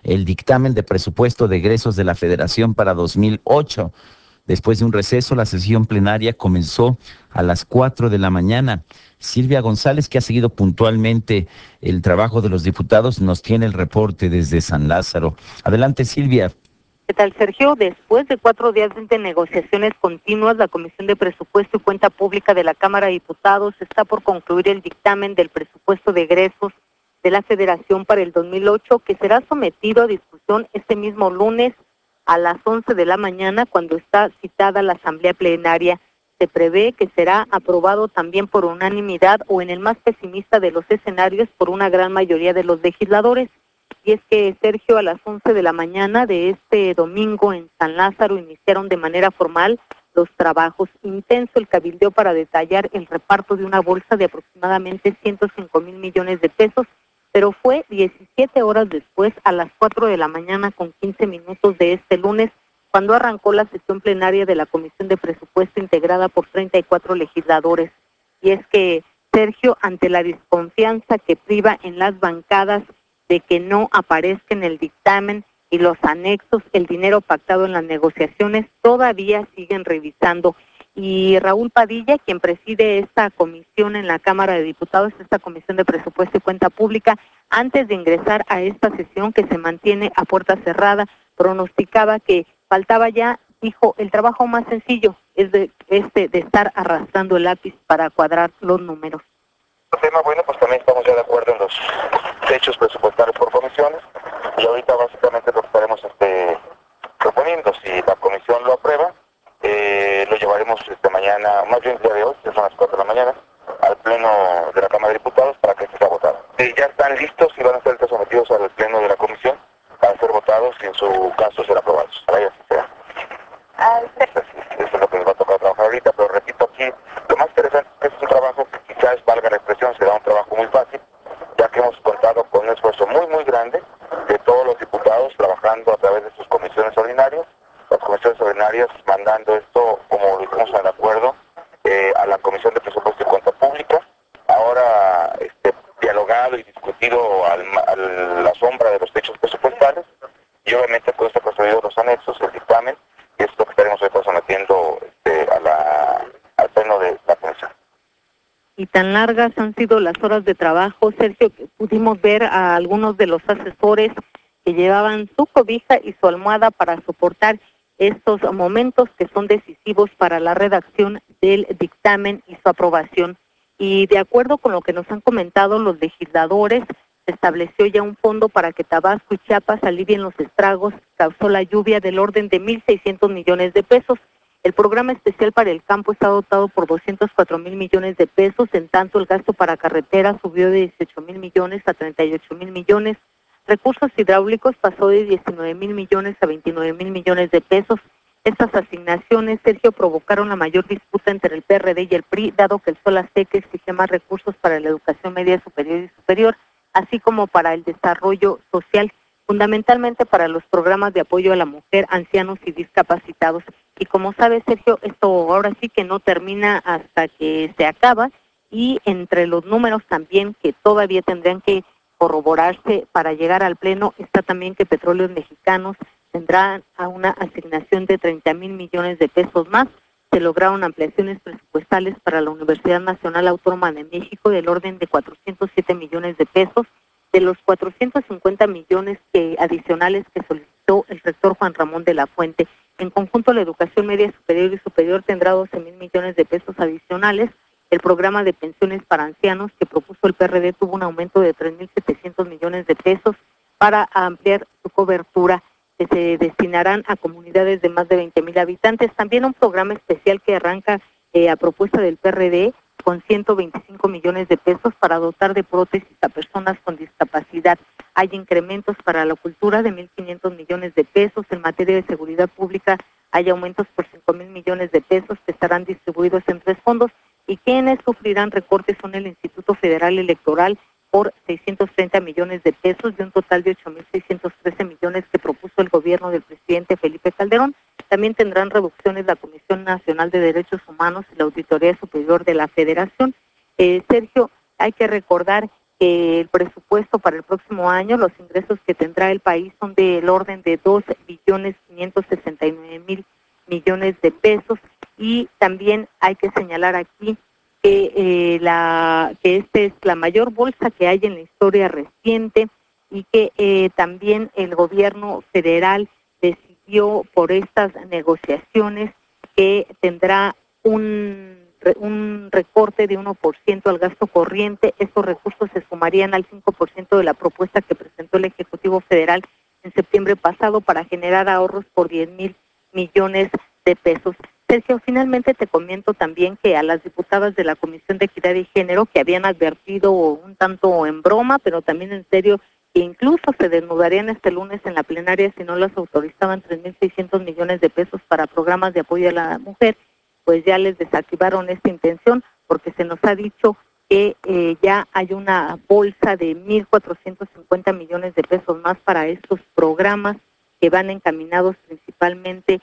el dictamen de presupuesto de egresos de la Federación para 2008. Después de un receso, la sesión plenaria comenzó a las 4 de la mañana. Silvia González, que ha seguido puntualmente el trabajo de los diputados, nos tiene el reporte desde San Lázaro. Adelante, Silvia. ¿Qué tal, Sergio? Después de 4 días de negociaciones continuas, la Comisión de Presupuesto y Cuenta Pública de la Cámara de Diputados está por concluir el dictamen del presupuesto de egresos de la Federación para el 2008, que será sometido a discusión este mismo lunes a las 11 de la mañana, cuando está citada la Asamblea Plenaria. Se prevé que será aprobado también por unanimidad o, en el más pesimista de los escenarios, por una gran mayoría de los legisladores. Y es que, Sergio, a las 11 de la mañana de este domingo en San Lázaro iniciaron de manera formal los trabajos. Intenso el cabildeo para detallar el reparto de una bolsa de aproximadamente 105,000 millones de pesos, pero fue 17 horas después, a las 4 de la mañana con 15 minutos de este lunes, cuando arrancó la sesión plenaria de la Comisión de Presupuesto, integrada por 34 legisladores. Y es que, Sergio, ante la desconfianza que priva en las bancadas de que no aparezca en el dictamen y los anexos el dinero pactado en las negociaciones, todavía siguen revisando. Y Raúl Padilla, quien preside esta comisión en la Cámara de Diputados, esta Comisión de Presupuesto y Cuenta Pública, antes de ingresar a esta sesión que se mantiene a puerta cerrada, pronosticaba que faltaba ya, dijo, el trabajo más sencillo, es de estar arrastrando el lápiz para cuadrar los números. Tema, bueno, pues también estamos ya de acuerdo en los techos presupuestarios por comisiones, y ahorita básicamente lo que estaremos proponiendo, si la comisión lo aprueba, lo llevaremos mañana, más bien el día de hoy, que son las 4 de la mañana, al pleno de la Cámara de Diputados para que sea votado. Ya están listos y van a ser sometidos al pleno de la comisión para ser votados y en su caso ser aprobados. Ahora ya sí será. Eso es lo que nos va a tocar trabajar ahorita, pero repito aquí, lo más interesante es que es un trabajo que quizás, valga la expresión, será un trabajo muy fácil, ya que hemos contado con un esfuerzo muy, muy grande de todos los diputados trabajando a través de sus comisiones ordinarias, las comisiones ordinarias mandando esto, como lo hicimos al acuerdo, a la Comisión de Presupuesto y Cuenta Pública, ahora dialogado y discutido a la sombra de los techos presupuestales, y obviamente pues está construido los anexos, el dictamen, y es lo que estaremos ahorita sometiendo al pleno de la comisión. Y tan largas han sido las horas de trabajo, Sergio, que pudimos ver a algunos de los asesores que llevaban su cobija y su almohada para soportar estos momentos que son decisivos para la redacción del dictamen y su aprobación. Y de acuerdo con lo que nos han comentado los legisladores, se estableció ya un fondo para que Tabasco y Chiapas alivien los estragos que causó la lluvia, del orden de 1,600 millones de pesos. El programa especial para el campo está dotado por 204,000 millones de pesos, en tanto el gasto para carreteras subió de 18,000 millones a 38,000 millones. Recursos hidráulicos pasó de 19,000 millones a 29,000 millones de pesos. Estas asignaciones, Sergio, provocaron la mayor disputa entre el PRD y el PRI, dado que el Sol Azteca exige más recursos para la educación media superior, así como para el desarrollo social, fundamentalmente para los programas de apoyo a la mujer, ancianos y discapacitados. Y como sabes, Sergio, esto ahora sí que no termina hasta que se acaba, y entre los números también que todavía tendrían que corroborarse para llegar al pleno está también que Petróleos Mexicanos tendrá a una asignación de 30,000 millones de pesos más. Se lograron ampliaciones presupuestales para la Universidad Nacional Autónoma de México del orden de 407 millones de pesos, de los 450 millones adicionales que solicitó el rector Juan Ramón de la Fuente. En conjunto, la educación media superior y superior tendrá 12,000 millones de pesos adicionales. El programa de pensiones para ancianos que propuso el PRD tuvo un aumento de 3,700 millones de pesos para ampliar su cobertura, que se destinarán a comunidades de más de 20,000 habitantes. También un programa especial que arranca a propuesta del PRD con 125 millones de pesos para dotar de prótesis a personas con discapacidad. Hay incrementos para la cultura de 1,500 millones de pesos. En materia de seguridad pública hay aumentos por 5,000 millones de pesos que estarán distribuidos en 3 fondos, y quienes sufrirán recortes son el Instituto Federal Electoral por 630 millones de pesos, de un total de 8,613 millones que propuso el gobierno del presidente Felipe Calderón. También tendrán reducciones la Comisión Nacional de Derechos Humanos y la Auditoría Superior de la Federación. Sergio, hay que recordar que el presupuesto para el próximo año, los ingresos que tendrá el país son del orden de 2.569.000 millones de pesos, y también hay que señalar aquí que que esta es la mayor bolsa que hay en la historia reciente, y que también el gobierno federal decidió por estas negociaciones que tendrá un recorte de 1% al gasto corriente. Estos recursos se sumarían al 5% de la propuesta que presentó el Ejecutivo Federal en septiembre pasado para generar ahorros por 10.000 millones de pesos. Sergio, finalmente te comento también que a las diputadas de la Comisión de Equidad y Género, que habían advertido un tanto en broma, pero también en serio, que incluso se desnudarían este lunes en la plenaria si no las autorizaban 3.600 millones de pesos para programas de apoyo a la mujer, pues ya les desactivaron esta intención, porque se nos ha dicho que ya hay una bolsa de 1.450 millones de pesos más para estos programas, que van encaminados principalmente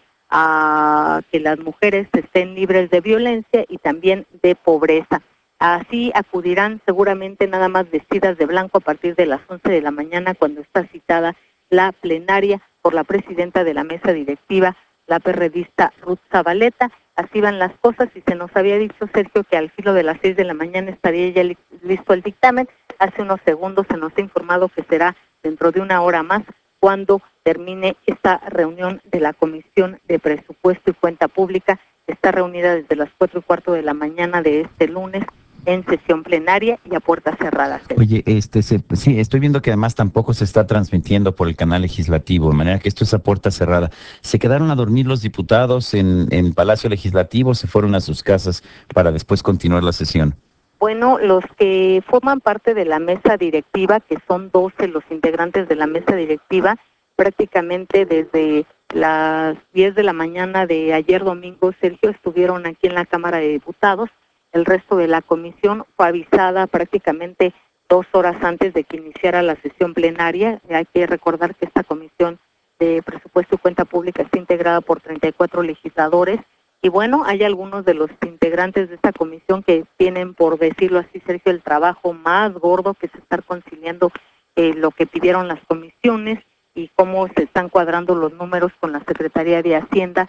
a que las mujeres estén libres de violencia y también de pobreza. Así acudirán seguramente nada más vestidas de blanco a partir de las 11 de la mañana, cuando está citada la plenaria por la presidenta de la mesa directiva, la perredista Ruth Zabaleta. Así van las cosas, y se nos había dicho, Sergio, que al filo de las 6 de la mañana estaría ya listo el dictamen. Hace unos segundos se nos ha informado que será dentro de una hora más, cuando termine esta reunión de la Comisión de Presupuesto y Cuenta Pública. Está reunida desde las 4:15 de la mañana de este lunes en sesión plenaria y a puertas cerradas. Oye, sí, estoy viendo que además tampoco se está transmitiendo por el canal legislativo, de manera que esto es a puerta cerrada. ¿Se quedaron a dormir los diputados en Palacio Legislativo o se fueron a sus casas para después continuar la sesión? Bueno, los que forman parte de la mesa directiva, que son 12 los integrantes de la mesa directiva, prácticamente desde las 10 de la mañana de ayer domingo, Sergio, estuvieron aquí en la Cámara de Diputados. El resto de la comisión fue avisada prácticamente 2 horas antes de que iniciara la sesión plenaria. Hay que recordar que esta comisión de Presupuesto y Cuenta Pública está integrada por 34 legisladores. Y bueno, hay algunos de los integrantes de esta comisión que tienen, por decirlo así, Sergio, el trabajo más gordo, que es estar conciliando lo que pidieron las comisiones y cómo se están cuadrando los números con la Secretaría de Hacienda.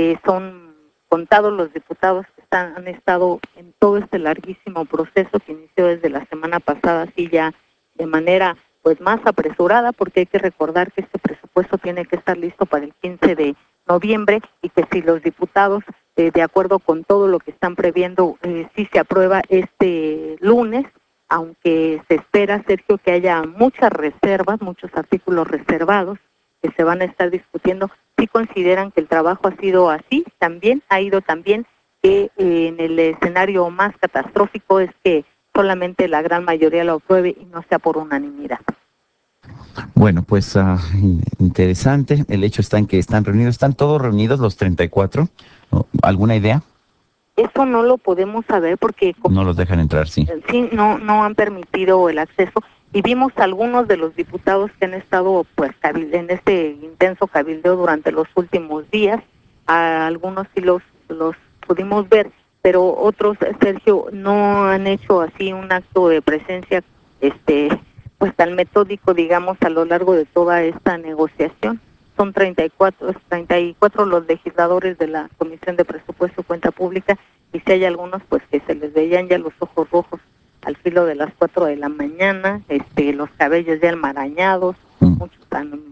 Son contados los diputados que han estado en todo este larguísimo proceso que inició desde la semana pasada, así ya de manera pues más apresurada, porque hay que recordar que este presupuesto tiene que estar listo para el 15 de noviembre, y que si los diputados, de acuerdo con todo lo que están previendo, si se aprueba este lunes, aunque se espera, Sergio, que haya muchas reservas, muchos artículos reservados que se van a estar discutiendo, si consideran que el trabajo ha sido así, también ha ido también, que en el escenario más catastrófico es que solamente la gran mayoría lo apruebe y no sea por unanimidad. Bueno, pues interesante. El hecho está en que están reunidos. ¿Están todos reunidos los 34? ¿Alguna idea? Eso no lo podemos saber porque No los dejan entrar, sí. sí, no han permitido el acceso, y vimos algunos de los diputados que han estado pues en este intenso cabildeo durante los últimos días. A algunos sí los pudimos ver, pero otros, Sergio, no han hecho así un acto de presencia pues tan metódico, digamos, a lo largo de toda esta negociación. Son 34 los legisladores de la Comisión de Presupuesto y Cuenta Pública, y si hay algunos pues que se les veían ya los ojos rojos al filo de las 4 de la mañana, los cabellos ya enmarañados, muchos